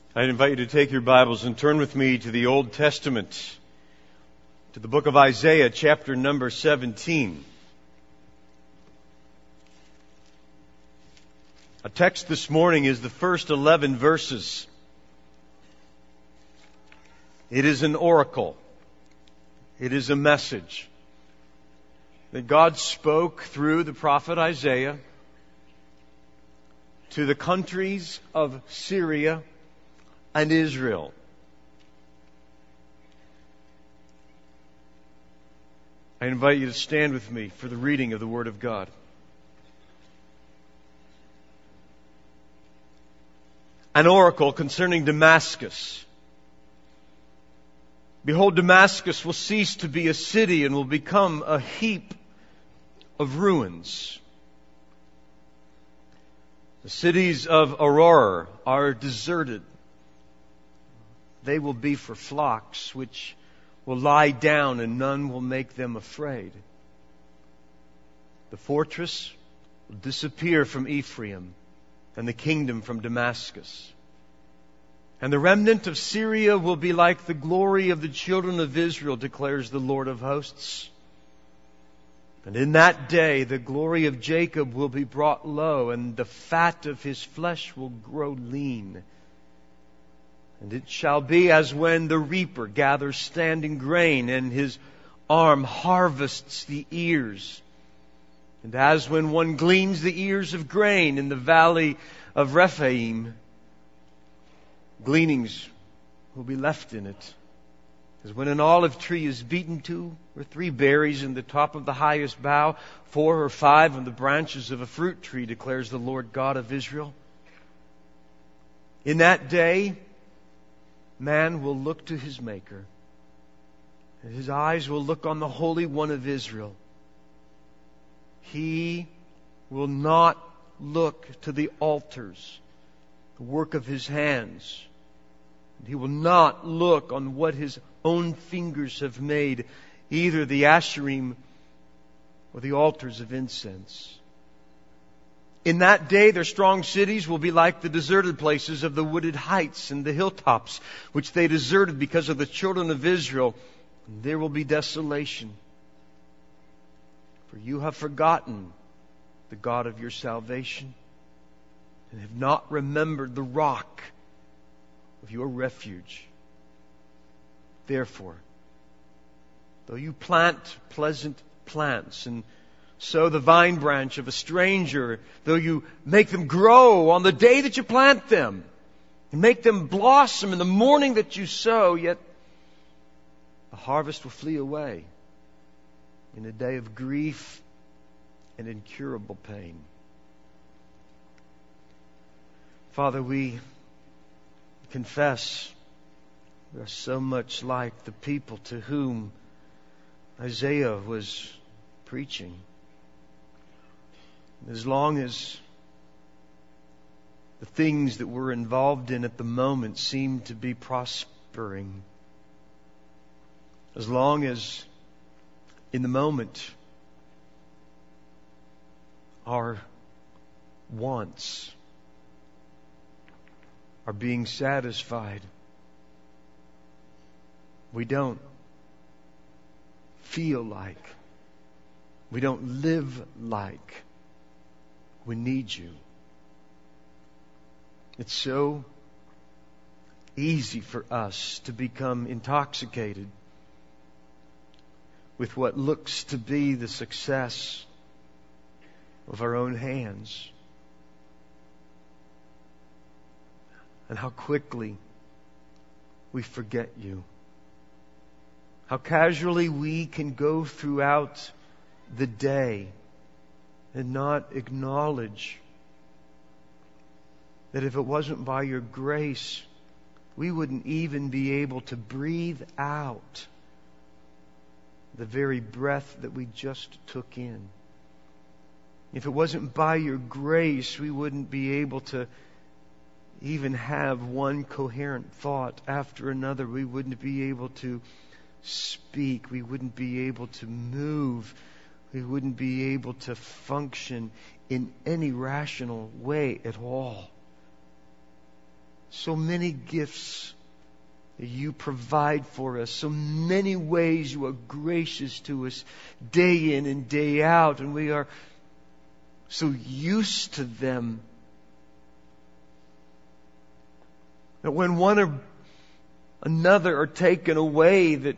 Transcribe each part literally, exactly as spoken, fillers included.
I invite you to take your Bibles and turn with me to the Old Testament, to the book of Isaiah, chapter number seventeen. Our text this morning is the first eleven verses. It is an oracle. It is a message that God spoke through the prophet Isaiah to the countries of Syria and Israel. I invite you to stand with me for the reading of the Word of God. An oracle concerning Damascus. Behold, Damascus will cease to be a city and will become a heap of ruins. The cities of Aurora are deserted. They will be for flocks which will lie down and none will make them afraid. The fortress will disappear from Ephraim and the kingdom from Damascus. And the remnant of Syria will be like the glory of the children of Israel, declares the Lord of hosts. And in that day the glory of Jacob will be brought low, and the fat of his flesh will grow lean. And it shall be as when the reaper gathers standing grain, and his arm harvests the ears. And as when one gleans the ears of grain in the valley of Rephaim, gleanings will be left in it. As when an olive tree is beaten two or three berries in the top of the highest bough, four or five on the branches of a fruit tree, declares the Lord God of Israel. In that day, man will look to his Maker, and his eyes will look on the Holy One of Israel. He will not look to the altars, the work of his hands. And he will not look on what his own fingers have made, either the Asherim or the altars of incense. In that day their strong cities will be like the deserted places of the wooded heights and the hilltops, which they deserted because of the children of Israel. And there will be desolation. For you have forgotten the God of your salvation, and have not remembered the rock of your refuge. Therefore, though you plant pleasant plants and sow the vine branch of a stranger, though you make them grow on the day that you plant them, and make them blossom in the morning that you sow, yet the harvest will flee away in a day of grief and incurable pain. Father, we confess we are so much like the people to whom Isaiah was preaching. As long as the things that we're involved in at the moment seem to be prospering, as long as in the moment our wants are being satisfied, we don't feel like, we don't live like we need you. It's so easy for us to become intoxicated with what looks to be the success of our own hands. And how quickly we forget you. How casually we can go throughout the day and not acknowledge that if it wasn't by your grace, we wouldn't even be able to breathe out the very breath that we just took in. If it wasn't by your grace, we wouldn't be able to even have one coherent thought after another. We wouldn't be able to speak. We wouldn't be able to move. We wouldn't be able to function in any rational way at all. So many gifts that you provide for us. So many ways you are gracious to us day in and day out. And we are so used to them that when one or another are taken away, that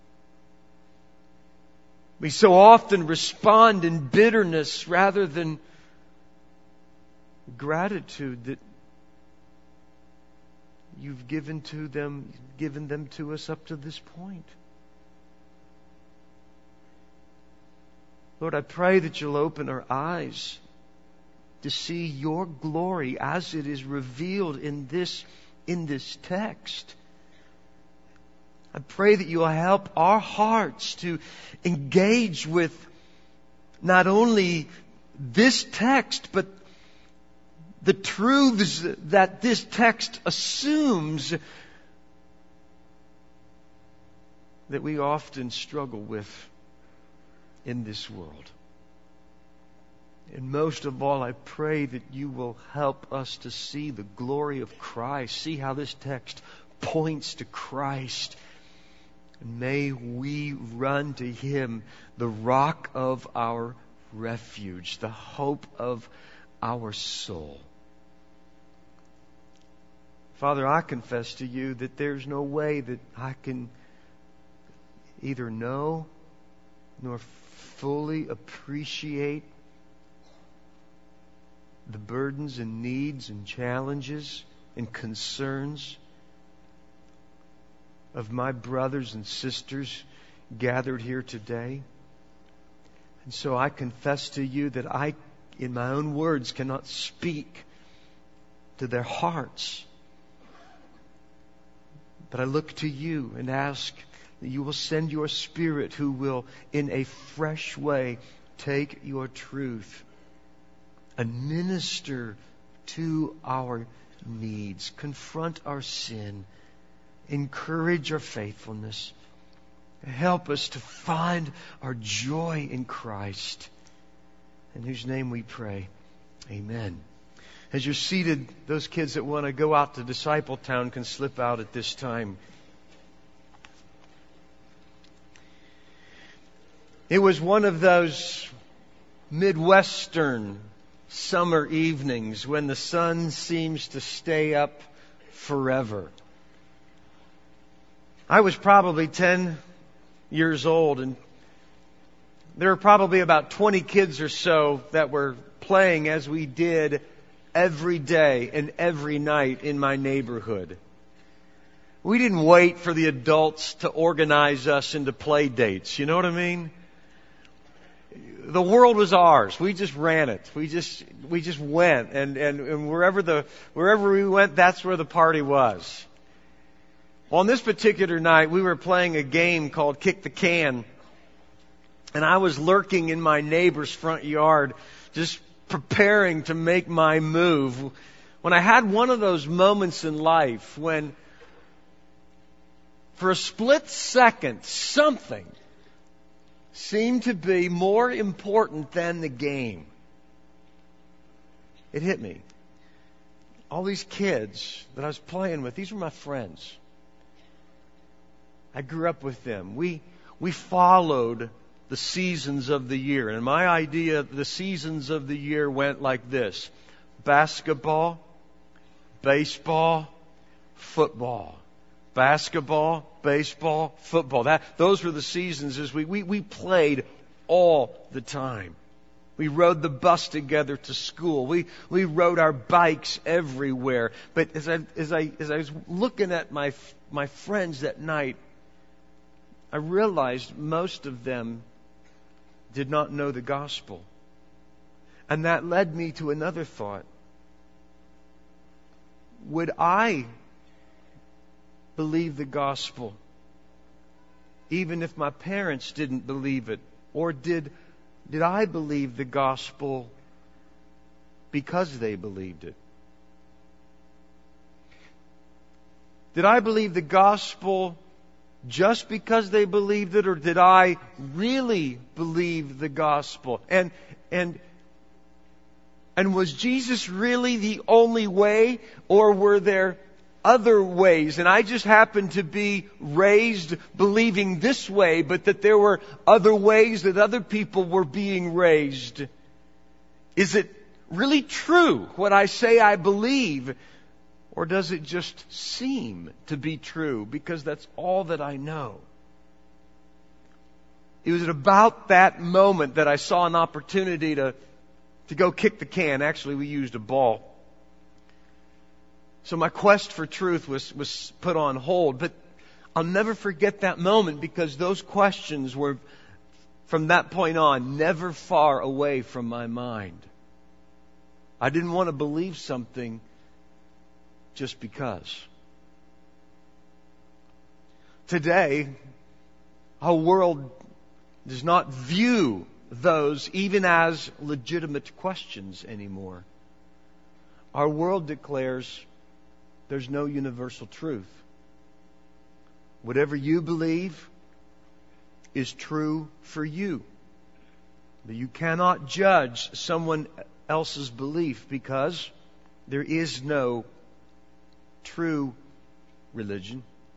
we so often respond in bitterness rather than gratitude that you've given to them, given them to us up to this point. Lord, I pray that you'll open our eyes to see your glory as it is revealed in this, in this text. I pray that you'll help our hearts to engage with not only this text, but the truths that this text assumes that we often struggle with in this world. And most of all, I pray that you will help us to see the glory of Christ, see how this text points to Christ. And may we run to Him, the rock of our refuge, the hope of our soul. Father, I confess to you that there's no way that I can either know nor fully appreciate the burdens and needs and challenges and concerns of my brothers and sisters gathered here today. And so I confess to you that I, in my own words, cannot speak to their hearts. But I look to you and ask that you will send your Spirit who will, in a fresh way, take your truth and minister to our needs, confront our sin, encourage our faithfulness, help us to find our joy in Christ, in whose name we pray. Amen. As you're seated, those kids that want to go out to Disciple Town can slip out at this time. It was one of those Midwestern summer evenings when the sun seems to stay up forever. I was probably ten years old, and there were probably about twenty kids or so that were playing as we did every day and every night in my neighborhood. We didn't wait for the adults to organize us into play dates. You know what I mean? The world was ours. We just ran it. We just we just went, and, and, and wherever the wherever we went, that's where the party was. Well, on this particular night, we were playing a game called Kick the Can, and I was lurking in my neighbor's front yard, just preparing to make my move, when I had one of those moments in life when, for a split second, something seemed to be more important than the game. It hit me. All these kids that I was playing with, these were my friends. I grew up with them. We we followed the seasons of the year. And my idea, the seasons of the year went like this: basketball, baseball, football. Basketball, baseball, football. That those were the seasons as we, we, we played all the time. We rode the bus together to school. We we rode our bikes everywhere. But as I as I as I was looking at my my friends that night, I realized most of them did not know the gospel. And that led me to another thought. Would I believe the gospel even if my parents didn't believe it? Or did did I believe the gospel because they believed it? Did I believe the gospel just because they believed it, or did I really believe the gospel? And and and was Jesus really the only way, or were there other ways, and I just happened to be raised believing this way, but that there were other ways that other people were being raised. Is it really true what I say I believe? Or does it just seem to be true because that's all that I know? It was at about that moment that I saw an opportunity to, to go kick the can. Actually, we used a ball. So my quest for truth was, was put on hold. But I'll never forget that moment because those questions were, from that point on, never far away from my mind. I didn't want to believe something just because. Today, our world does not view those even as legitimate questions anymore. Our world declares there's no universal truth. Whatever you believe is true for you. But you cannot judge someone else's belief because there is no true religion.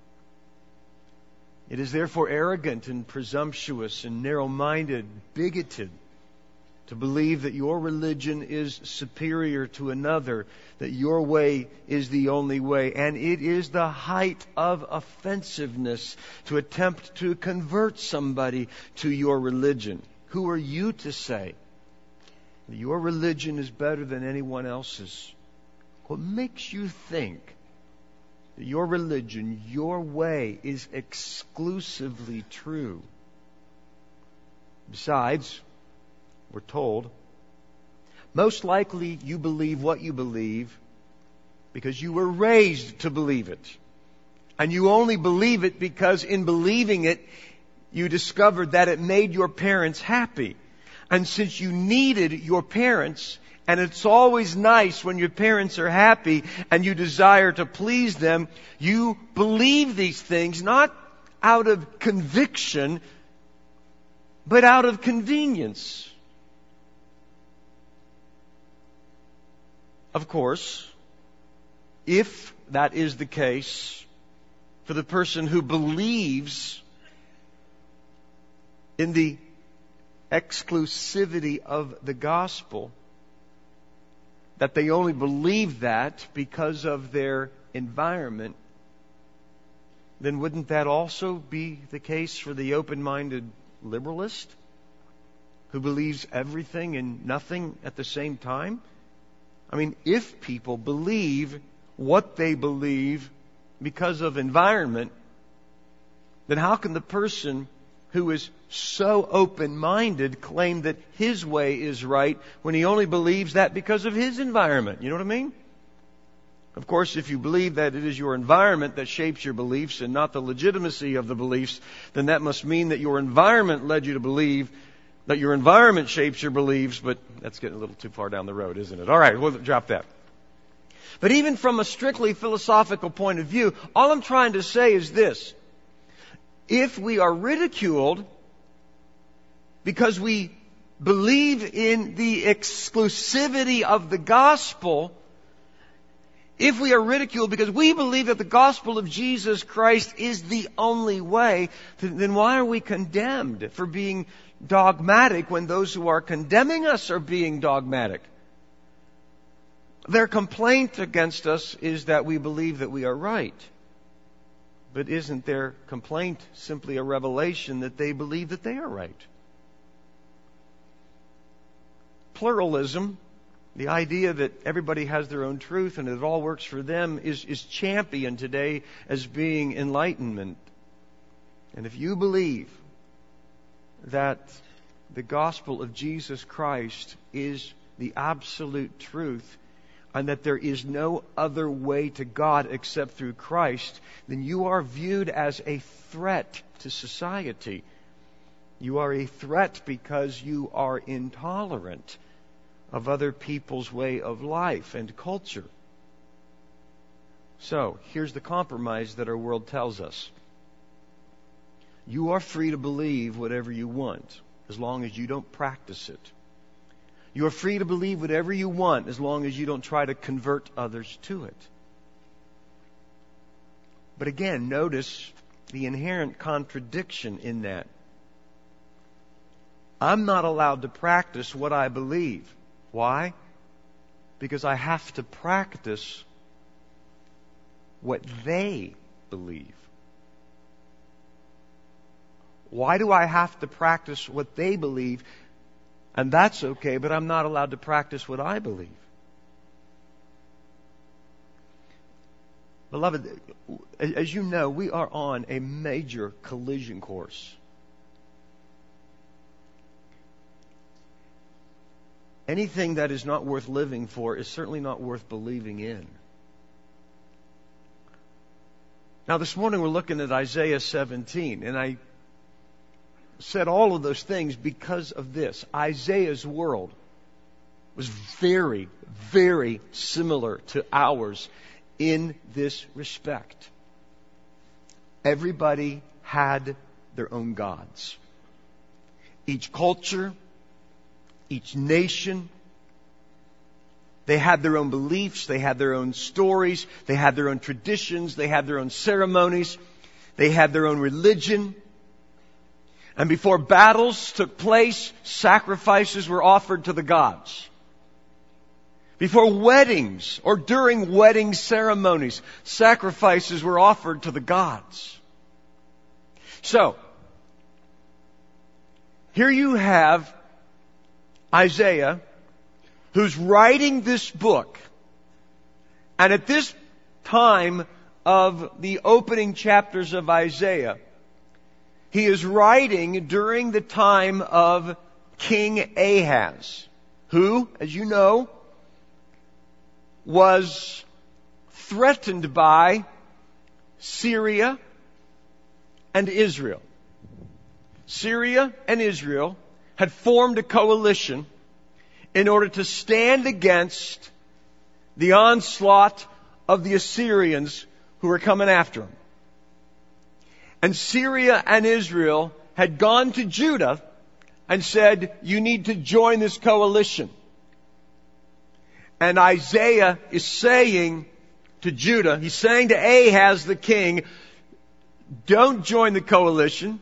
It is therefore arrogant and presumptuous and narrow-minded, bigoted to believe that your religion is superior to another, that your way is the only way. And it is the height of offensiveness to attempt to convert somebody to your religion. Who are you to say that your religion is better than anyone else's? What makes you think that your religion, your way, is exclusively true? Besides, we're told, most likely you believe what you believe because you were raised to believe it. And you only believe it because in believing it, you discovered that it made your parents happy. And since you needed your parents, and it's always nice when your parents are happy and you desire to please them, you believe these things not out of conviction, but out of convenience. Of course, if that is the case for the person who believes in the exclusivity of the gospel, that they only believe that because of their environment, then wouldn't that also be the case for the open-minded liberalist who believes everything and nothing at the same time? I mean, if people believe what they believe because of environment, then how can the person who is so open-minded claim that his way is right when he only believes that because of his environment? You know what I mean? Of course, if you believe that it is your environment that shapes your beliefs and not the legitimacy of the beliefs, then that must mean that your environment led you to believe that your environment shapes your beliefs, but that's getting a little too far down the road, isn't it? All right, we'll drop that. But even from a strictly philosophical point of view, all I'm trying to say is this. If we are ridiculed because we believe in the exclusivity of the gospel, if we are ridiculed because we believe that the gospel of Jesus Christ is the only way, then why are we condemned for being dogmatic when those who are condemning us are being dogmatic? Their complaint against us is that we believe that we are right. But isn't their complaint simply a revelation that they believe that they are right? Pluralism, the idea that everybody has their own truth and it all works for them, is, is championed today as being enlightenment. And if you believe that the gospel of Jesus Christ is the absolute truth, and that there is no other way to God except through Christ, then you are viewed as a threat to society. You are a threat because you are intolerant of other people's way of life and culture. So, here's the compromise that our world tells us. You are free to believe whatever you want, as long as you don't practice it. You are free to believe whatever you want as long as you don't try to convert others to it. But again, notice the inherent contradiction in that. I'm not allowed to practice what I believe. Why? Because I have to practice what they believe. Why do I have to practice what they believe? And that's okay, but I'm not allowed to practice what I believe. Beloved, as you know, we are on a major collision course. Anything that is not worth living for is certainly not worth believing in. Now, this morning we're looking at Isaiah seventeen, and I said all of those things because of this. Isaiah's world was very, very similar to ours in this respect. Everybody had their own gods. Each culture, each nation, they had their own beliefs, they had their own stories, they had their own traditions, they had their own ceremonies, they had their own religion. And before battles took place, sacrifices were offered to the gods. Before weddings or during wedding ceremonies, sacrifices were offered to the gods. So, here you have Isaiah, who's writing this book. And at this time of the opening chapters of Isaiah, he is writing during the time of King Ahaz, who, as you know, was threatened by Syria and Israel. Syria and Israel had formed a coalition in order to stand against the onslaught of the Assyrians who were coming after them. And Syria and Israel had gone to Judah and said, you need to join this coalition. And Isaiah is saying to Judah, he's saying to Ahaz the king, don't join the coalition.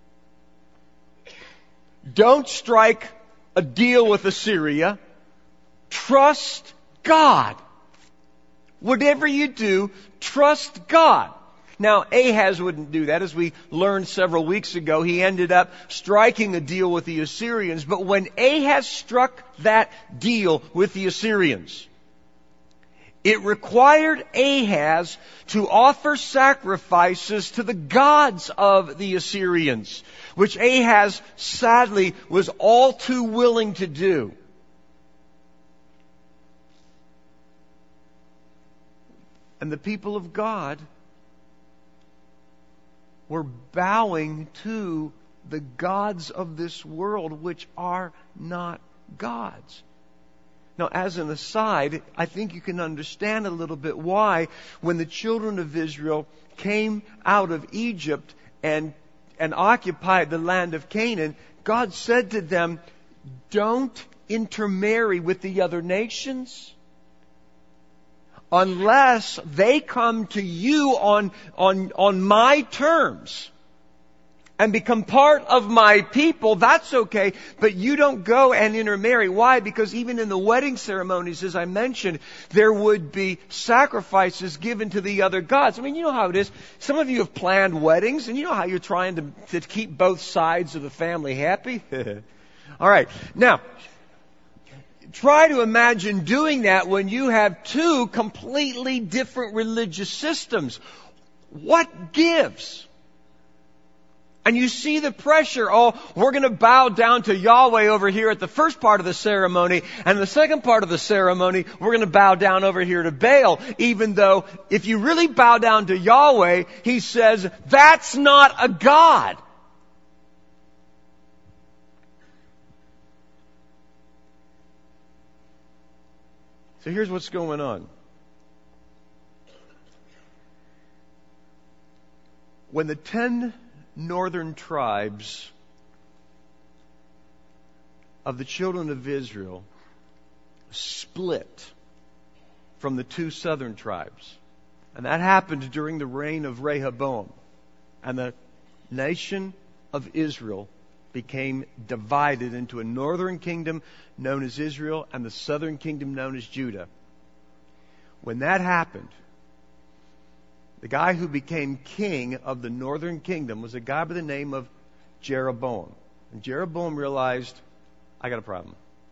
Don't strike a deal with Assyria. Trust God. Whatever you do, trust God. Now, Ahaz wouldn't do that. As we learned several weeks ago, he ended up striking a deal with the Assyrians. But when Ahaz struck that deal with the Assyrians, it required Ahaz to offer sacrifices to the gods of the Assyrians, which Ahaz sadly was all too willing to do. And the people of God were bowing to the gods of this world, which are not gods. Now, as an aside, I think you can understand a little bit why, when the children of Israel came out of Egypt and, and occupied the land of Canaan, God said to them, don't intermarry with the other nations unless they come to you on, on, on my terms and become part of my people. That's okay, but you don't go and intermarry. Why? Because even in the wedding ceremonies, as I mentioned, there would be sacrifices given to the other gods. I mean, you know how it is. Some of you have planned weddings, and you know how you're trying to, to keep both sides of the family happy. All right. Now, try to imagine doing that when you have two completely different religious systems. What gives? And you see the pressure. Oh, we're going to bow down to Yahweh over here at the first part of the ceremony, and the second part of the ceremony, we're going to bow down over here to Baal. Even though if you really bow down to Yahweh, he says, that's not a God. So here's what's going on. When the ten northern tribes of the children of Israel split from the two southern tribes, And that happened during the reign of Rehoboam. And the nation of Israel became divided into a northern kingdom known as Israel and the southern kingdom known as Judah. When that happened, the guy who became king of the northern kingdom was a guy by the name of Jeroboam. And Jeroboam realized, I got a problem.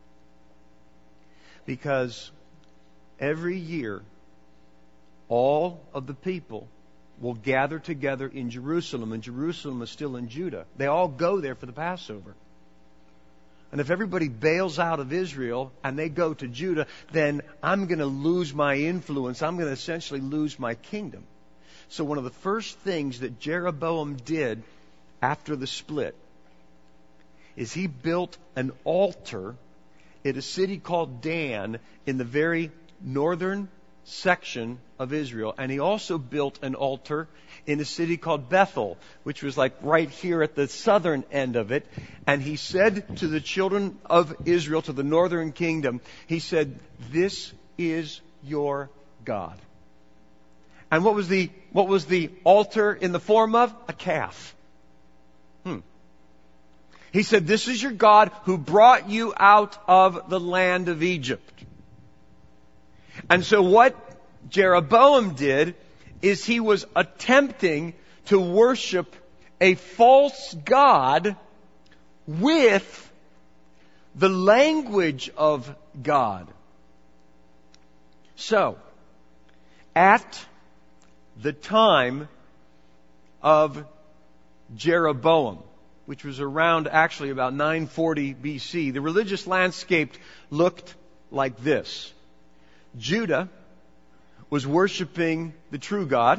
Because every year, all of the people will gather together in Jerusalem, and Jerusalem is still in Judah. They all go there for the Passover. And if everybody bails out of Israel and they go to Judah, then I'm going to lose my influence. I'm going to essentially lose my kingdom. So one of the first things that Jeroboam did after the split is he built an altar at a city called Dan in the very northern section of Israel. And he also built an altar in a city called Bethel, which was like right here at the southern end of it. And he said to the children of Israel, to the northern kingdom, he said, "This is your God." And what was the, what was the altar in the form of? A calf. Hmm. He said, "This is your God who brought you out of the land of Egypt." And so what Jeroboam did is he was attempting to worship a false god with the language of God. So, at the time of Jeroboam, which was around actually about nine forty B C, the religious landscape looked like this. Judah was worshiping the true God,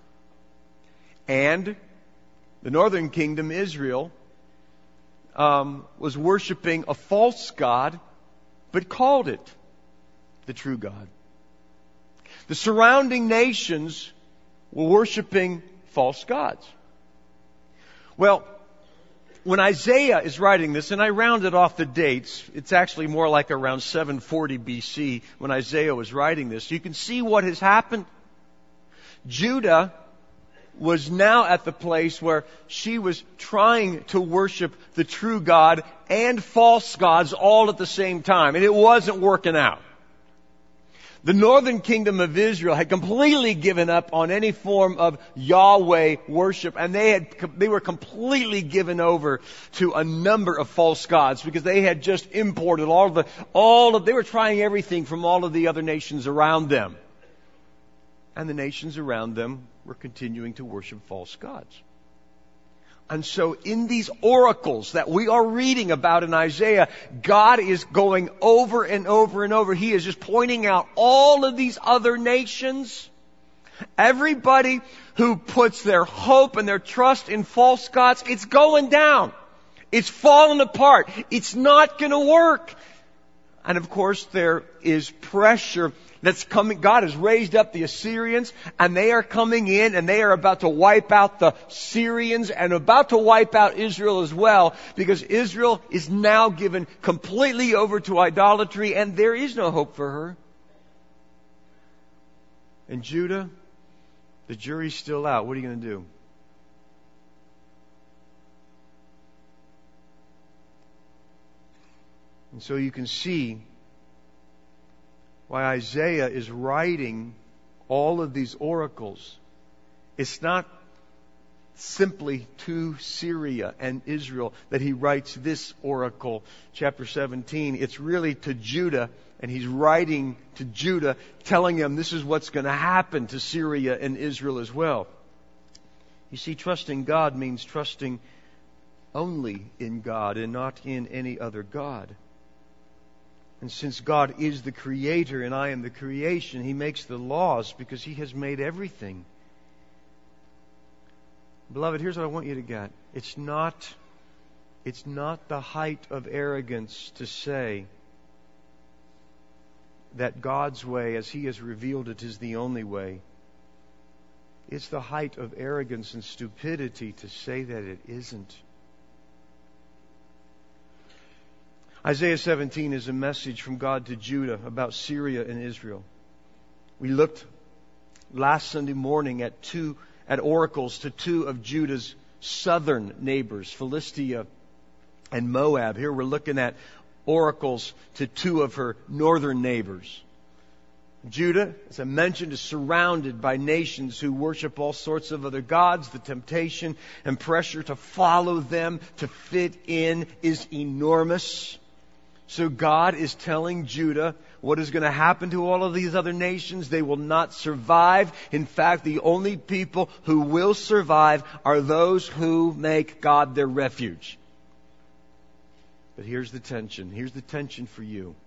and the northern kingdom, Israel, um, was worshiping a false god, but called it the true God. The surrounding nations were worshiping false gods. Well, when Isaiah is writing this, and I rounded off the dates, it's actually more like around seven forty B C when Isaiah was writing this. You can see what has happened. Judah was now at the place where she was trying to worship the true God and false gods all at the same time, and it wasn't working out. The northern kingdom of Israel had completely given up on any form of Yahweh worship, and they had they were completely given over to a number of false gods because they had just imported all of the all of they were trying everything from all of the other nations around them. And the nations around them were continuing to worship false gods. And so in these oracles that we are reading about in Isaiah, God is going over and over and over. He is just pointing out all of these other nations. Everybody who puts their hope and their trust in false gods, it's going down. It's falling apart. It's not going to work. And of course there is pressure that's coming. God has raised up the Assyrians, and they are coming in, and they are about to wipe out the Syrians and about to wipe out Israel as well, because Israel is now given completely over to idolatry, and there is no hope for her. And Judah, the jury's still out. What are you going to do? And so you can see why Isaiah is writing all of these oracles. It's not simply to Syria and Israel that he writes this oracle, chapter seventeen. It's really to Judah, and he's writing to Judah, telling them this is what's going to happen to Syria and Israel as well. You see, trusting God means trusting only in God and not in any other God. And since God is the creator and I am the creation, He makes the laws because He has made everything. Beloved, here's what I want you to get. It's not, it's not the height of arrogance to say that God's way, as He has revealed it, is the only way. It's the height of arrogance and stupidity to say that it isn't. Isaiah seventeen is a message from God to Judah about Syria and Israel. We looked last Sunday morning at two at oracles to two of Judah's southern neighbors, Philistia and Moab. Here we're looking at oracles to two of her northern neighbors. Judah, as I mentioned, is surrounded by nations who worship all sorts of other gods. The temptation and pressure to follow them, to fit in, is enormous. So God is telling Judah what is going to happen to all of these other nations. They will not survive. In fact, the only people who will survive are those who make God their refuge. But here's the tension. Here's the tension for you.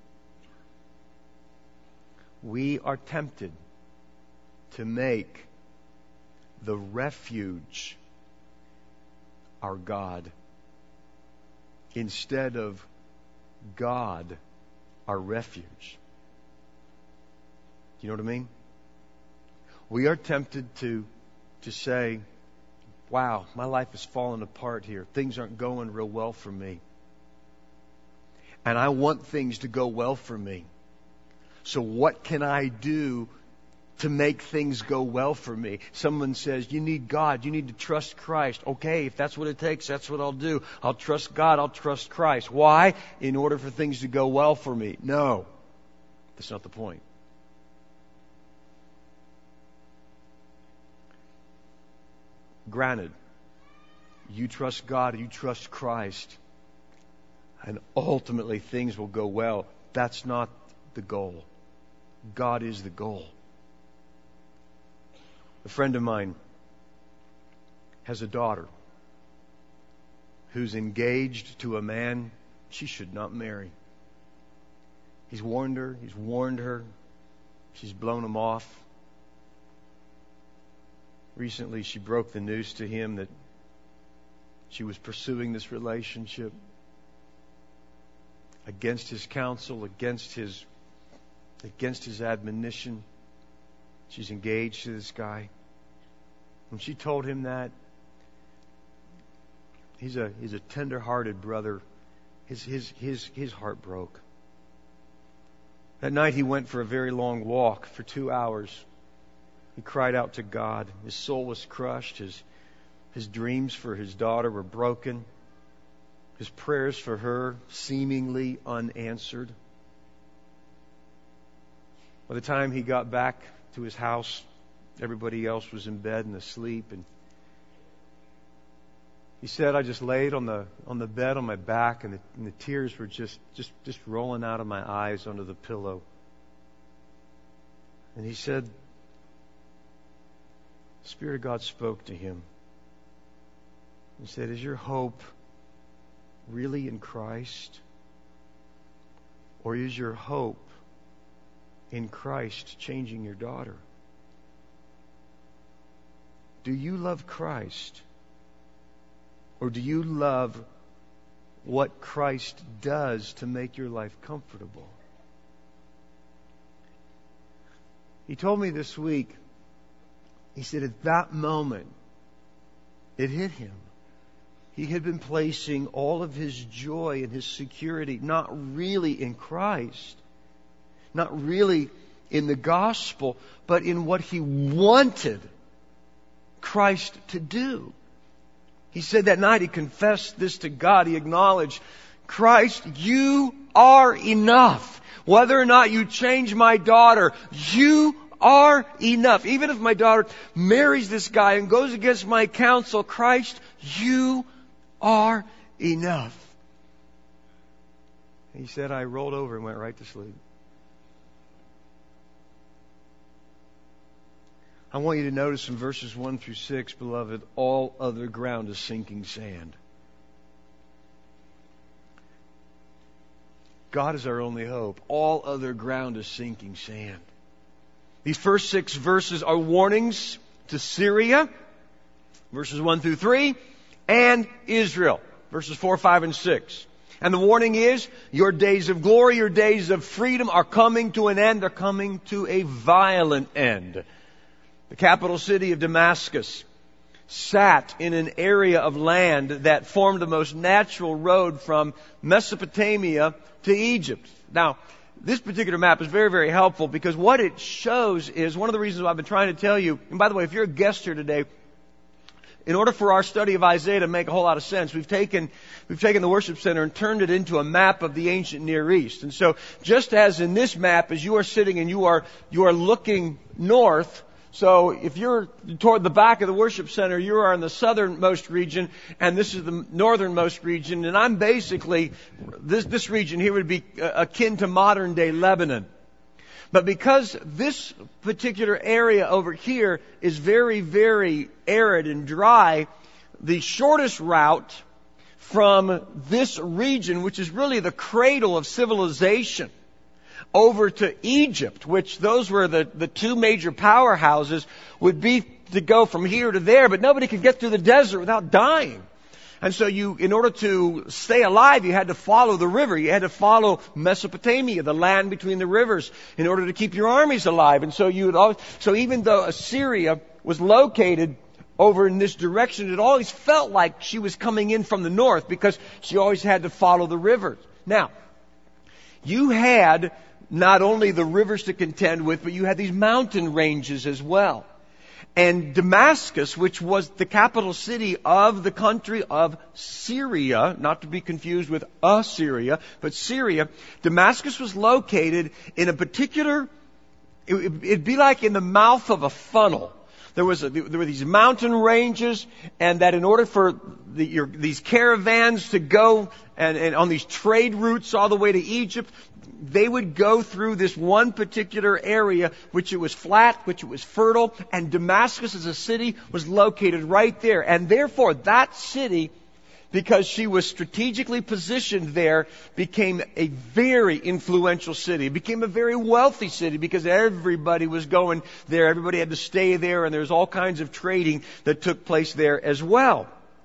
We are tempted to make the refuge our God instead of God our refuge. You know what I mean? We are tempted to to say, wow, my life is falling apart here. Things aren't going real well for me. And I want things to go well for me. So what can I do to make things go well for me? Someone says, you need God. You need to trust Christ. Okay, if that's what it takes, that's what I'll do. I'll trust God. I'll trust Christ. Why? In order for things to go well for me. No, that's not the point. Granted, you trust God, you trust Christ, and ultimately things will go well. That's not the goal. God is the goal. A friend of mine has a daughter who's engaged to a man she should not marry. He's warned her, he's warned her, she's blown him off. Recently she broke the news to him that she was pursuing this relationship against his counsel, against his against his admonition. She's engaged to this guy. When she told him that, he's a he's a tender-hearted brother. His his his his heart broke. That night he went for a very long walk for two hours. He cried out to God. His soul was crushed. His his dreams for his daughter were broken. His prayers for her seemingly unanswered. By the time he got back to his house, everybody else was in bed and asleep. And he said, I just laid on the on the bed on my back, and the, and the tears were just, just, just rolling out of my eyes under the pillow. And he said, the Spirit of God spoke to him. He said, is your hope really in Christ? Or is your hope in Christ changing your daughter? Do you love Christ? Or do you love what Christ does to make your life comfortable? He told me this week, he said at that moment, it hit him. He had been placing all of his joy and his security not really in Christ, not really in the gospel, but in what he wanted Christ to do. He said that night, he confessed this to God. He acknowledged, Christ, you are enough. Whether or not you change my daughter, you are enough. Even if my daughter marries this guy and goes against my counsel, Christ, you are enough. He said, I rolled over and went right to sleep. I want you to notice in verses one through six, beloved, all other ground is sinking sand. God is our only hope. All other ground is sinking sand. These first six verses are warnings to Syria, verses one through three, and Israel, verses four, five, and six. And the warning is, your days of glory, your days of freedom are coming to an end. They're coming to a violent end. The capital city of Damascus sat in an area of land that formed the most natural road from Mesopotamia to Egypt. Now, this particular map is very, very helpful because what it shows is one of the reasons I've been trying to tell you, and by the way, if you're a guest here today, in order for our study of Isaiah to make a whole lot of sense, we've taken, we've taken the worship center and turned it into a map of the ancient Near East. And so, just as in this map, as you are sitting and you are, you are looking north, so if you're toward the back of the worship center, you are in the southernmost region, and this is the northernmost region, and I'm basically, this, this region here would be akin to modern day Lebanon. But because this particular area over here is very, very arid and dry, the shortest route from this region, which is really the cradle of civilization, over to Egypt, which those were the, the two major powerhouses, would be to go from here to there, but nobody could get through the desert without dying. And so you, in order to stay alive, you had to follow the river. You had to follow Mesopotamia, the land between the rivers, in order to keep your armies alive. And so you would always, so even though Assyria was located over in this direction, it always felt like she was coming in from the north because she always had to follow the rivers. Now, you had not only the rivers to contend with, but you had these mountain ranges as well. And Damascus, which was the capital city of the country of Syria, not to be confused with Assyria, but Syria, Damascus was located in a particular, it, it'd be like in the mouth of a funnel. There was a, there were these mountain ranges, and that in order for the, your, these caravans to go and, and on these trade routes all the way to Egypt, they would go through this one particular area, which it was flat, which it was fertile, and Damascus as a city was located right there. And therefore, that city, because she was strategically positioned there, became a very influential city. It became a very wealthy city because everybody was going there. Everybody had to stay there, and there's all kinds of trading that took place there as well.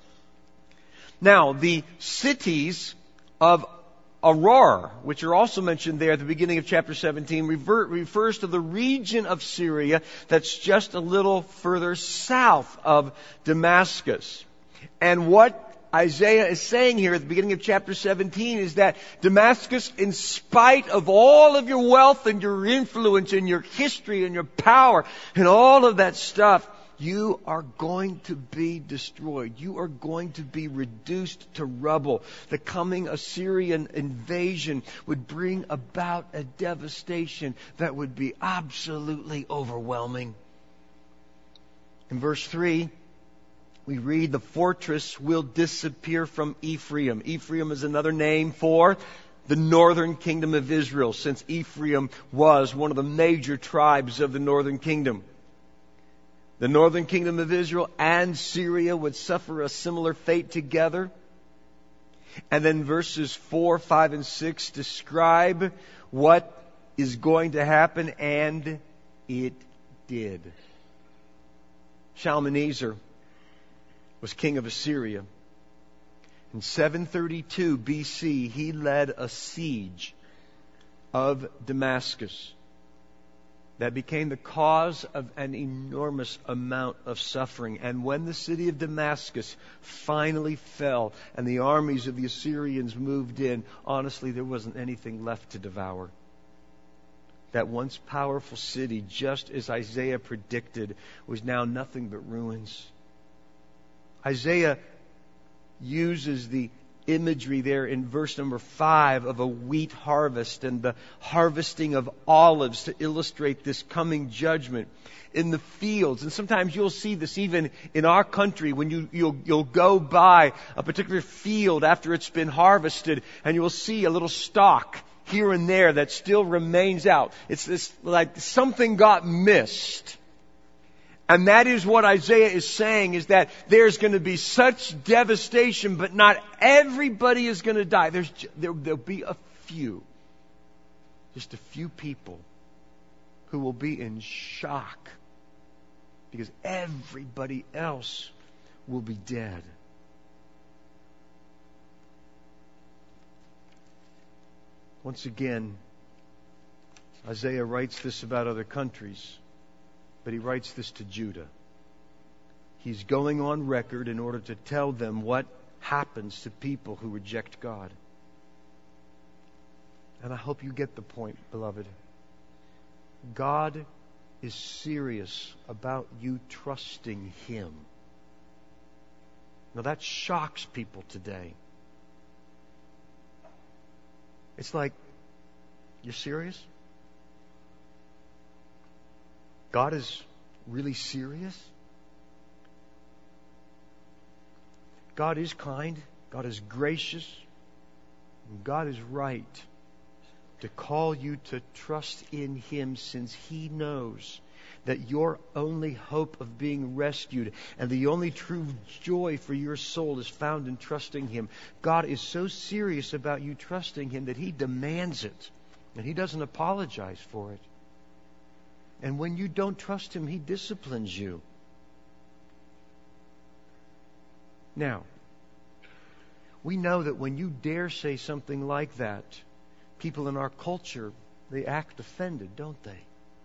Now, the cities of Arar, which are also mentioned there at the beginning of chapter seventeen, revert, refers to the region of Syria that's just a little further south of Damascus. And what Isaiah is saying here at the beginning of chapter seventeen is that Damascus, in spite of all of your wealth and your influence and your history and your power and all of that stuff, you are going to be destroyed. You are going to be reduced to rubble. The coming Assyrian invasion would bring about a devastation that would be absolutely overwhelming. In verse three, we read, the fortress will disappear from Ephraim. Ephraim is another name for the northern kingdom of Israel, since Ephraim was one of the major tribes of the northern kingdom. The northern kingdom of Israel and Syria would suffer a similar fate together. And then verses four, five, and six describe what is going to happen, and it did. Shalmaneser was king of Assyria. In seven thirty-two B C, he led a siege of Damascus that became the cause of an enormous amount of suffering. And when the city of Damascus finally fell and the armies of the Assyrians moved in, honestly, there wasn't anything left to devour. That once powerful city, just as Isaiah predicted, was now nothing but ruins. Isaiah uses the imagery there in verse number five of a wheat harvest and the harvesting of olives to illustrate this coming judgment in the fields. And sometimes you'll see this even in our country when you, you'll, you'll go by a particular field after it's been harvested, and you'll see a little stalk here and there that still remains out. It's this, like something got missed. And that is what Isaiah is saying, is that there's going to be such devastation, but not everybody is going to die. There's, there, there'll be a few, just a few people who will be in shock because everybody else will be dead. Once again, Isaiah writes this about other countries, but he writes this to Judah. He's going on record in order to tell them what happens to people who reject God. And I hope you get the point, beloved. God is serious about you trusting Him. Now that shocks people today. It's like, you're serious? God is really serious? God is kind. God is gracious. And God is right to call you to trust in Him, since He knows that your only hope of being rescued and the only true joy for your soul is found in trusting Him. God is so serious about you trusting Him that He demands it, and He doesn't apologize for it. And when you don't trust Him, He disciplines you. Now, we know that when you dare say something like that, people in our culture, they act offended, don't they?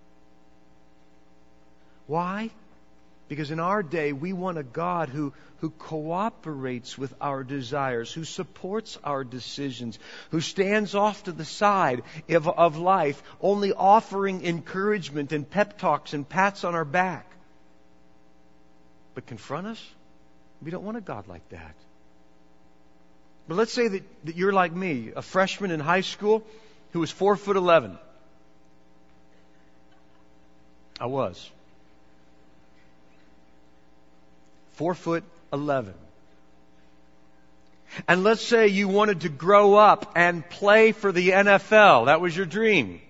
Why? Because in our day, we want a God who, who cooperates with our desires, who supports our decisions, who stands off to the side of, of life, only offering encouragement and pep talks and pats on our back. But confront us? We don't want a God like that. But let's say that, that you're like me, a freshman in high school who was four foot eleven. I was. Four foot eleven. And let's say you wanted to grow up and play for the N F L. That was your dream.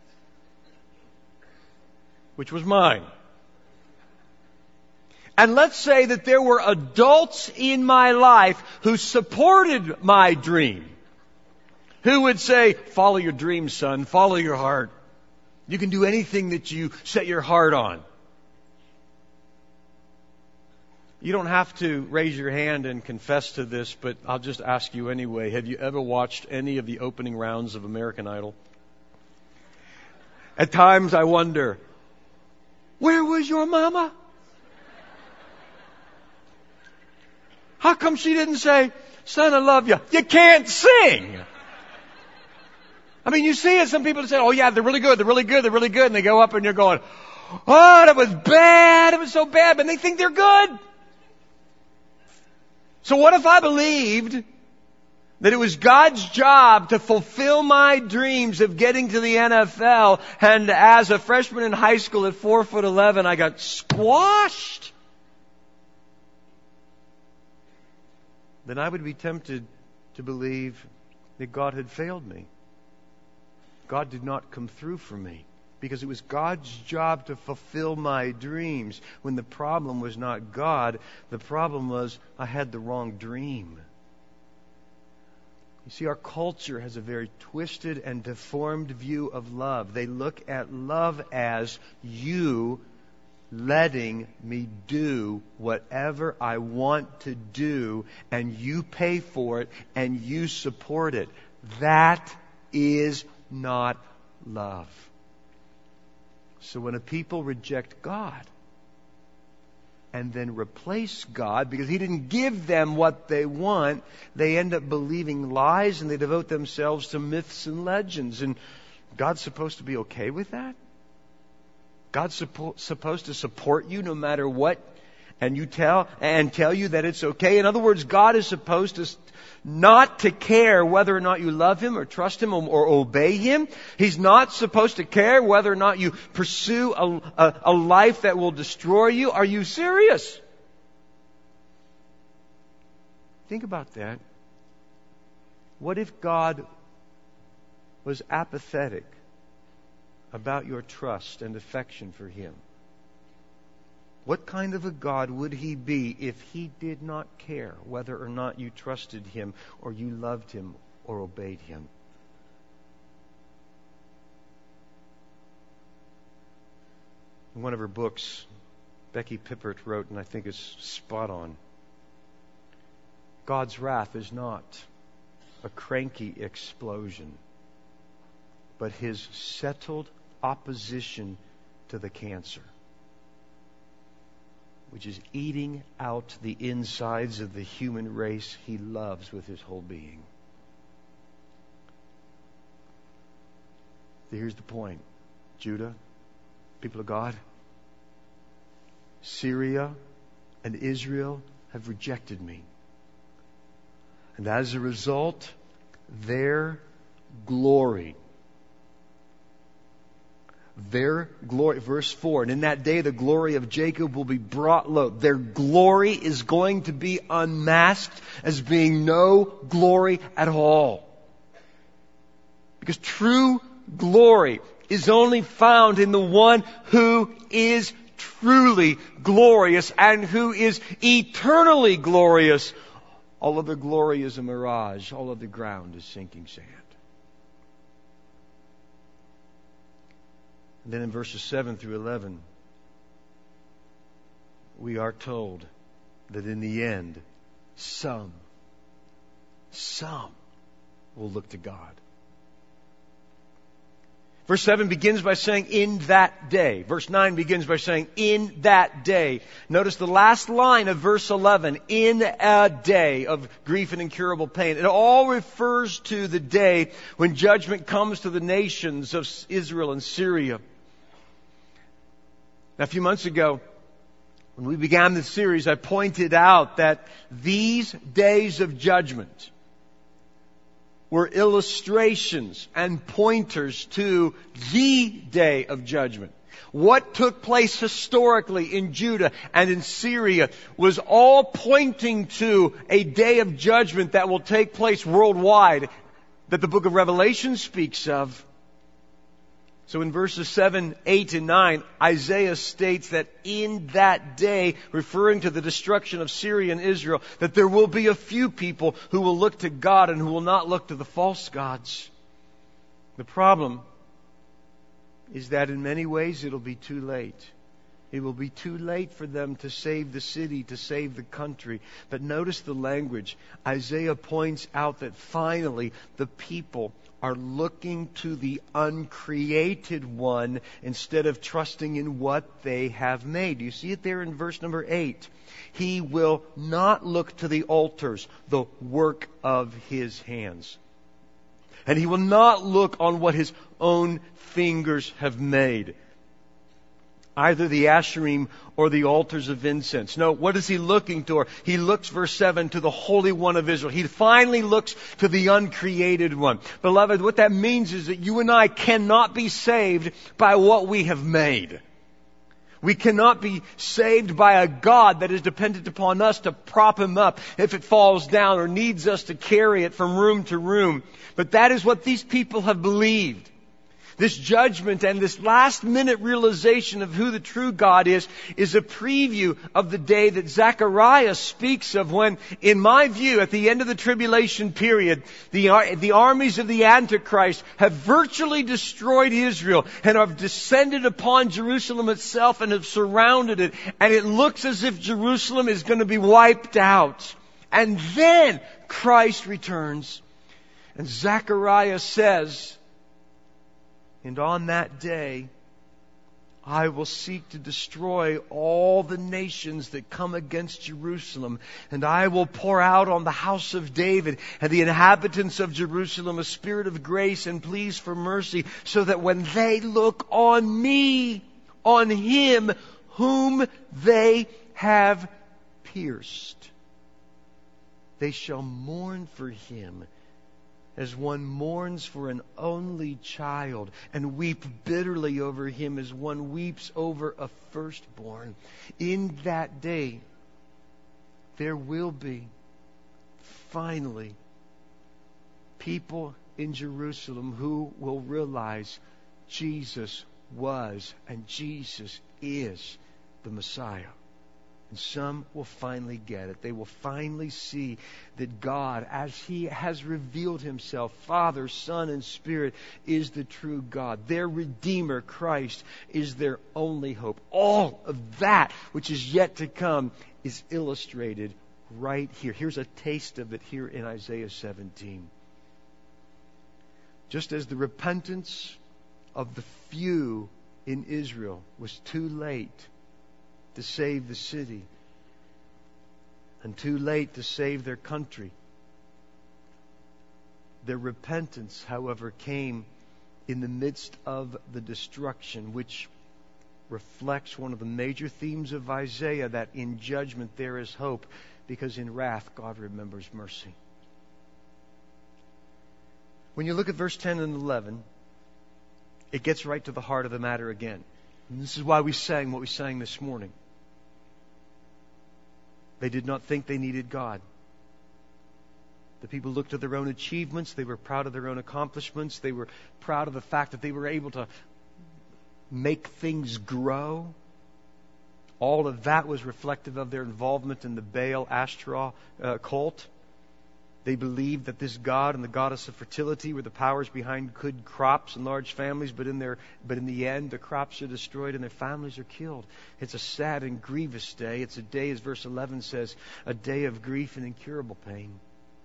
Which was mine. And let's say that there were adults in my life who supported my dream. Who would say, follow your dream, son. Follow your heart. You can do anything that you set your heart on. You don't have to raise your hand and confess to this, but I'll just ask you anyway. Have you ever watched any of the opening rounds of American Idol? At times I wonder, where was your mama? How come she didn't say, son, I love you? You can't sing. I mean, you see it. Some people say, oh yeah, they're really good. They're really good. They're really good. And they go up and you're going, oh, that was bad. It was so bad. But they think they're good. So what if I believed that it was God's job to fulfill my dreams of getting to the N F L, and as a freshman in high school at four foot eleven, I got squashed? Then I would be tempted to believe that God had failed me. God did not come through for me, because it was God's job to fulfill my dreams, when the problem was not God. The problem was I had the wrong dream. You see, our culture has a very twisted and deformed view of love. They look at love as you letting me do whatever I want to do, and you pay for it and you support it. That is not love. So when a people reject God and then replace God because He didn't give them what they want, they end up believing lies and they devote themselves to myths and legends. And God's supposed to be okay with that? God's suppo- supposed to support you no matter what, and you tell and tell you that it's okay. In other words, God is supposed to not to care whether or not you love Him or trust Him or, or obey Him. He's not supposed to care whether or not you pursue a, a, a life that will destroy you. Are you serious? Think about that. What if God was apathetic about your trust and affection for Him? What kind of a God would He be if He did not care whether or not you trusted Him or you loved Him or obeyed Him? In one of her books, Becky Pippert wrote, and I think it's spot on, God's wrath is not a cranky explosion, but His settled opposition to the cancer, which is eating out the insides of the human race He loves with His whole being. Here's the point. Judah, people of God, Syria and Israel have rejected me. And as a result, their glory, their glory, verse four, and in that day the glory of Jacob will be brought low. Their glory is going to be unmasked as being no glory at all. Because true glory is only found in the one who is truly glorious and who is eternally glorious. All of the glory is a mirage. All of the ground is sinking sand. And then in verses seven through eleven, we are told that in the end, some, some will look to God. Verse seven begins by saying, in that day. Verse nine begins by saying, in that day. Notice the last line of verse eleven, in a day of grief and incurable pain. It all refers to the day when judgment comes to the nations of Israel and Syria. Now, a few months ago, when we began this series, I pointed out that these days of judgment were illustrations and pointers to the day of judgment. What took place historically in Judah and in Syria was all pointing to a day of judgment that will take place worldwide that the book of Revelation speaks of. So in verses seven, eight, and nine, Isaiah states that in that day, referring to the destruction of Syria and Israel, that there will be a few people who will look to God and who will not look to the false gods. The problem is that in many ways it'll be too late. It will be too late for them to save the city, to save the country. But notice the language. Isaiah points out that finally the people are looking to the uncreated one instead of trusting in what they have made. You see it there in verse number eight. He will not look to the altars, the work of his hands. And he will not look on what his own fingers have made, either the Asherim or the altars of incense. No, what is he looking toward? He looks, verse seven, to the Holy One of Israel. He finally looks to the uncreated one. Beloved, what that means is that you and I cannot be saved by what we have made. We cannot be saved by a God that is dependent upon us to prop him up if it falls down or needs us to carry it from room to room. But that is what these people have believed. This judgment and this last minute realization of who the true God is, is a preview of the day that Zechariah speaks of when, in my view, at the end of the tribulation period, the, the armies of the Antichrist have virtually destroyed Israel and have descended upon Jerusalem itself and have surrounded it. And it looks as if Jerusalem is going to be wiped out. And then Christ returns. And Zechariah says, and on that day, I will seek to destroy all the nations that come against Jerusalem. And I will pour out on the house of David and the inhabitants of Jerusalem a spirit of grace and pleas for mercy, so that when they look on me, on him whom they have pierced, they shall mourn for him as one mourns for an only child, and weep bitterly over him as one weeps over a firstborn. In that day, there will be, finally, people in Jerusalem who will realize Jesus was and Jesus is the Messiah. And some will finally get it. They will finally see that God, as he has revealed himself, Father, Son, and Spirit, is the true God. Their Redeemer, Christ, is their only hope. All of that which is yet to come is illustrated right here. Here's a taste of it here in Isaiah seventeen. Just as the repentance of the few in Israel was too late to save the city, and too late to save their country, their repentance, however, came in the midst of the destruction, which reflects one of the major themes of Isaiah, that in judgment there is hope, because in wrath God remembers mercy. When you look at verse ten and eleven, it gets right to the heart of the matter again. And this is why we sang what we sang this morning. They did not think they needed God. The people looked at their own achievements. They were proud of their own accomplishments. They were proud of the fact that they were able to make things grow. All of that was reflective of their involvement in the Baal Ashtoreth uh, cult. They believed that this god and the goddess of fertility were the powers behind good crops and large families, but in their but in the end the crops are destroyed and their families are killed. It's a sad and grievous day. It's a day, as verse eleven says, a day of grief and incurable pain.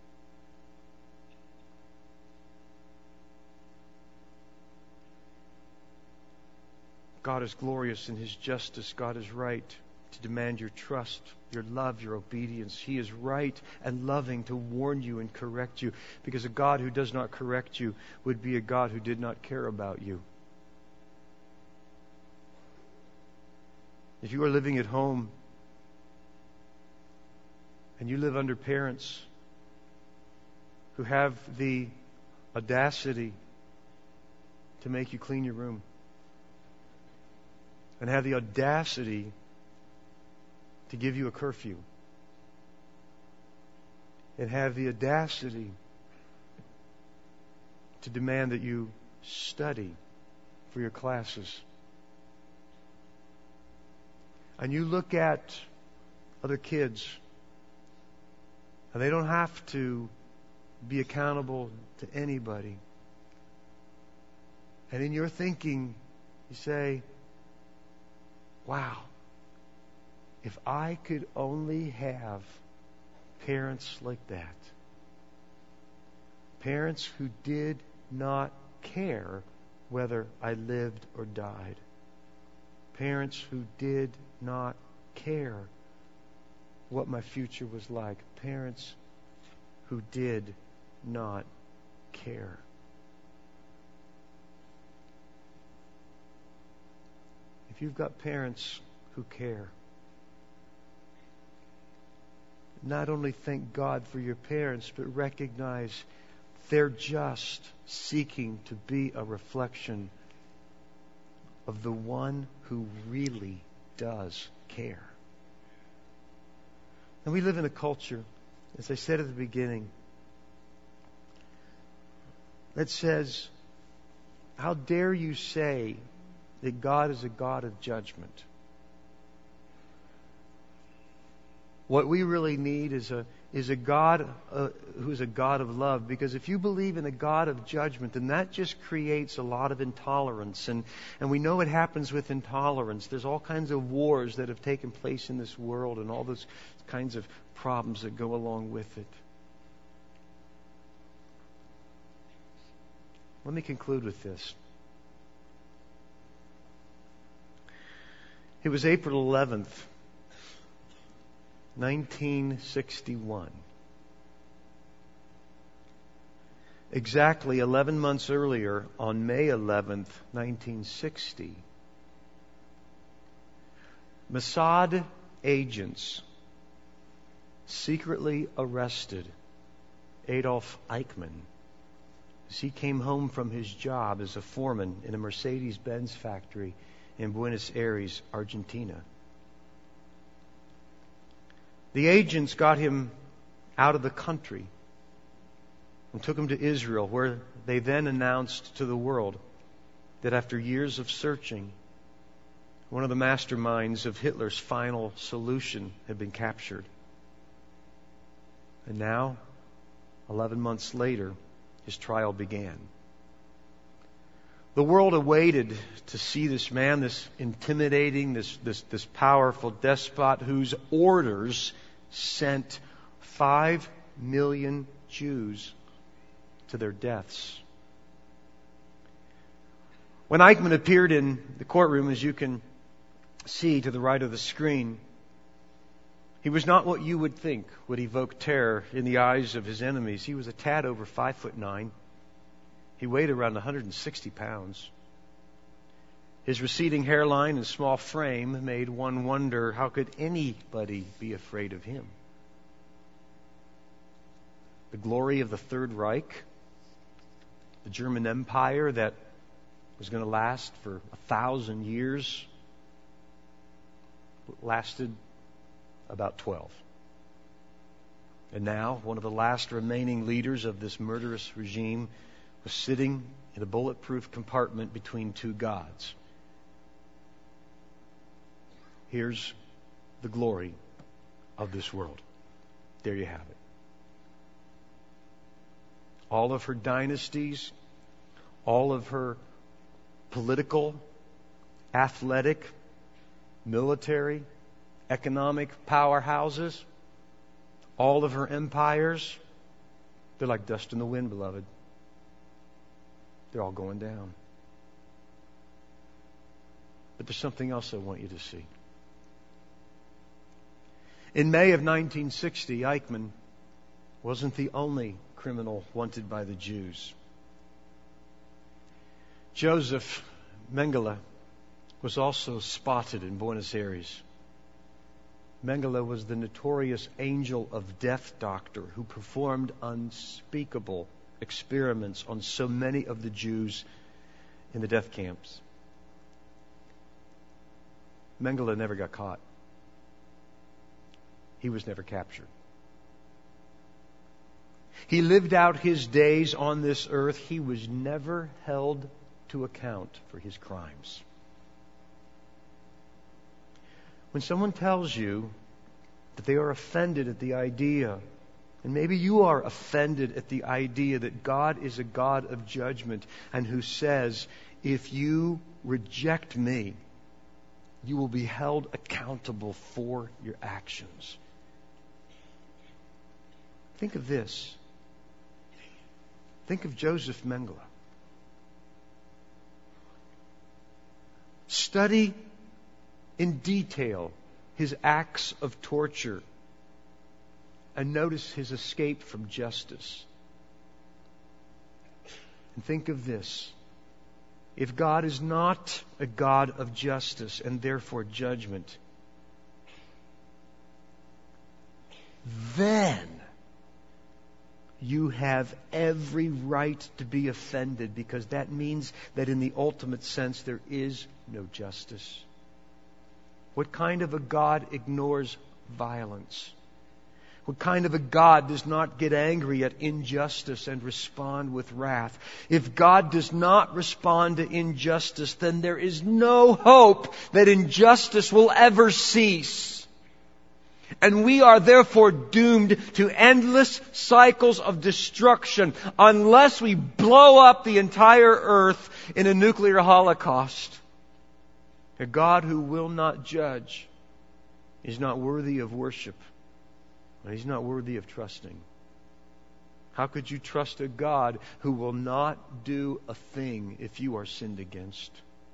God is glorious in His justice. God is right to demand your trust, your love, your obedience. He is right and loving to warn you and correct you, because a God who does not correct you would be a God who did not care about you. If you are living at home and you live under parents who have the audacity to make you clean your room, and have the audacity to give you a curfew, and have the audacity to demand that you study for your classes, and you look at other kids and they don't have to be accountable to anybody, and in your thinking you say, wow, if I could only have parents like that. Parents who did not care whether I lived or died. Parents who did not care what my future was like. Parents who did not care. If you've got parents who care, not only thank God for your parents, but recognize they're just seeking to be a reflection of the one who really does care. And we live in a culture, as I said at the beginning, that says, how dare you say that God is a God of judgment? What we really need is a is a God uh, who's a God of love. Because if you believe in a God of judgment, then that just creates a lot of intolerance. And, and we know what happens with intolerance. There's all kinds of wars that have taken place in this world and all those kinds of problems that go along with it. Let me conclude with this. It was April eleventh, nineteen sixty-one. Exactly eleven months earlier, on May eleventh, nineteen sixty, Mossad agents secretly arrested Adolf Eichmann as he came home from his job as a foreman in a Mercedes-Benz factory in Buenos Aires, Argentina. The agents got him out of the country and took him to Israel, where they then announced to the world that after years of searching, one of the masterminds of Hitler's final solution had been captured. And now, eleven months later, his trial began. The world awaited to see this man, this intimidating, this, this, this powerful despot whose orders sent five million Jews to their deaths. When Eichmann appeared in the courtroom, as you can see to the right of the screen, he was not what you would think would evoke terror in the eyes of his enemies. He was a tad over five foot nine. He weighed around one hundred sixty pounds. His receding hairline and small frame made one wonder, how could anybody be afraid of him? The glory of the Third Reich, the German Empire that was going to last for a thousand years, lasted about twelve. And now, one of the last remaining leaders of this murderous regime was sitting in a bulletproof compartment between two gods. Here's the glory of this world. There you have it. All of her dynasties, all of her political, athletic, military, economic powerhouses, all of her empires, they're like dust in the wind, beloved. They're all going down. But there's something else I want you to see. In May of nineteen sixty, Eichmann wasn't the only criminal wanted by the Jews. Joseph Mengele was also spotted in Buenos Aires. Mengele was the notorious angel of death doctor who performed unspeakable experiments on so many of the Jews in the death camps. Mengele never got caught. He was never captured. He lived out his days on this earth. He was never held to account for his crimes. When someone tells you that they are offended at the idea, and maybe you are offended at the idea that God is a God of judgment and who says, if you reject me, you will be held accountable for your actions. Think of this. Think of Joseph Mengele. Study in detail his acts of torture and notice his escape from justice. And think of this. If God is not a God of justice and therefore judgment, then you have every right to be offended, because that means that in the ultimate sense there is no justice. What kind of a God ignores violence? What kind of a God does not get angry at injustice and respond with wrath? If God does not respond to injustice, then there is no hope that injustice will ever cease. And we are therefore doomed to endless cycles of destruction unless we blow up the entire earth in a nuclear holocaust. A God who will not judge is not worthy of worship. And He's not worthy of trusting. How could you trust a God who will not do a thing if you are sinned against?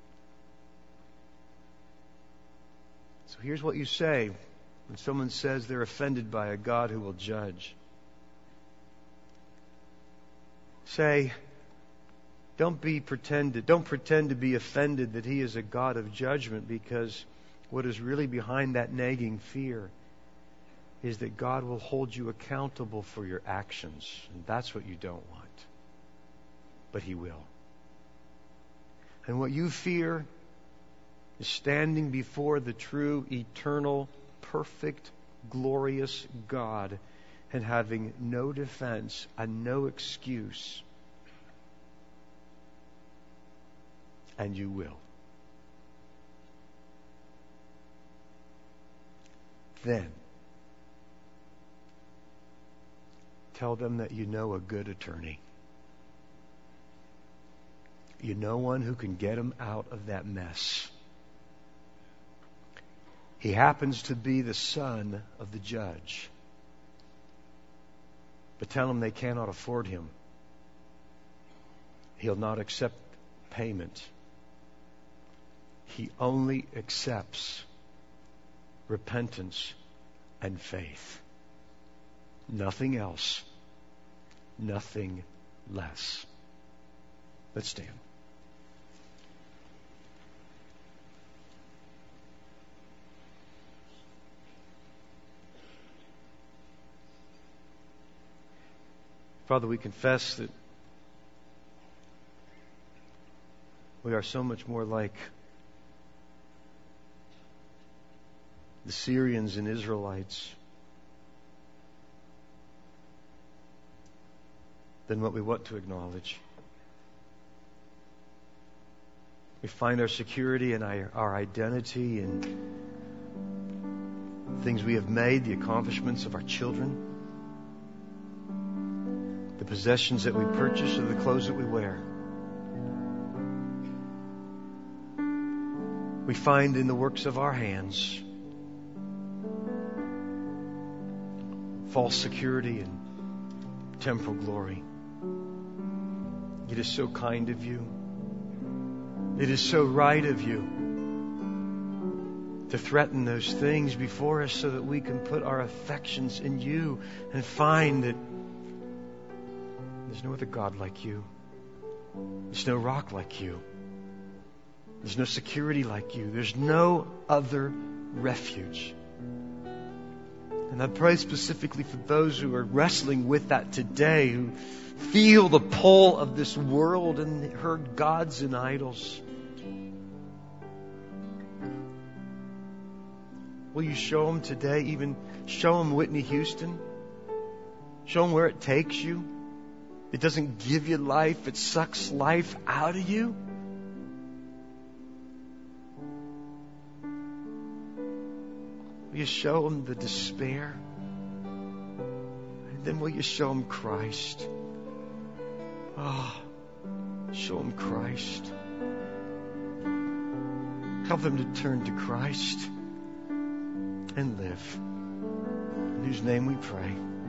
So here's what you say when someone says they're offended by a God who will judge. Say, don't be pretended, don't pretend to be offended that He is a God of judgment, because what is really behind that nagging fear is that God will hold you accountable for your actions. And that's what you don't want. But He will. And what you fear is standing before the true, eternal, perfect, glorious God and having no defense and no excuse. And you will. Then, tell them that you know a good attorney. You know one who can get them out of that mess. He happens to be the son of the judge. But tell them they cannot afford him. He'll not accept payment. He only accepts repentance and faith. Nothing else. Nothing less. Let's stand. Father, we confess that we are so much more like the Syrians and Israelites than what we want to acknowledge. We find our security and our, our identity in things we have made, the accomplishments of our children, the possessions that we purchase, or the clothes that we wear. We find in the works of our hands false security and temporal glory. It is so kind of you. It is so right of you to threaten those things before us so that we can put our affections in you and find that there's no other God like you. There's no rock like you. There's no security like you. There's no other refuge. And I pray specifically for those who are wrestling with that today, who feel the pull of this world and heard gods and idols. Will you show them today, even show them Whitney Houston? Show them where it takes you. It doesn't give you life, it sucks life out of you. Will you show them the despair? And then will you show them Christ? Oh, show them Christ. Help them to turn to Christ and live. In whose name we pray.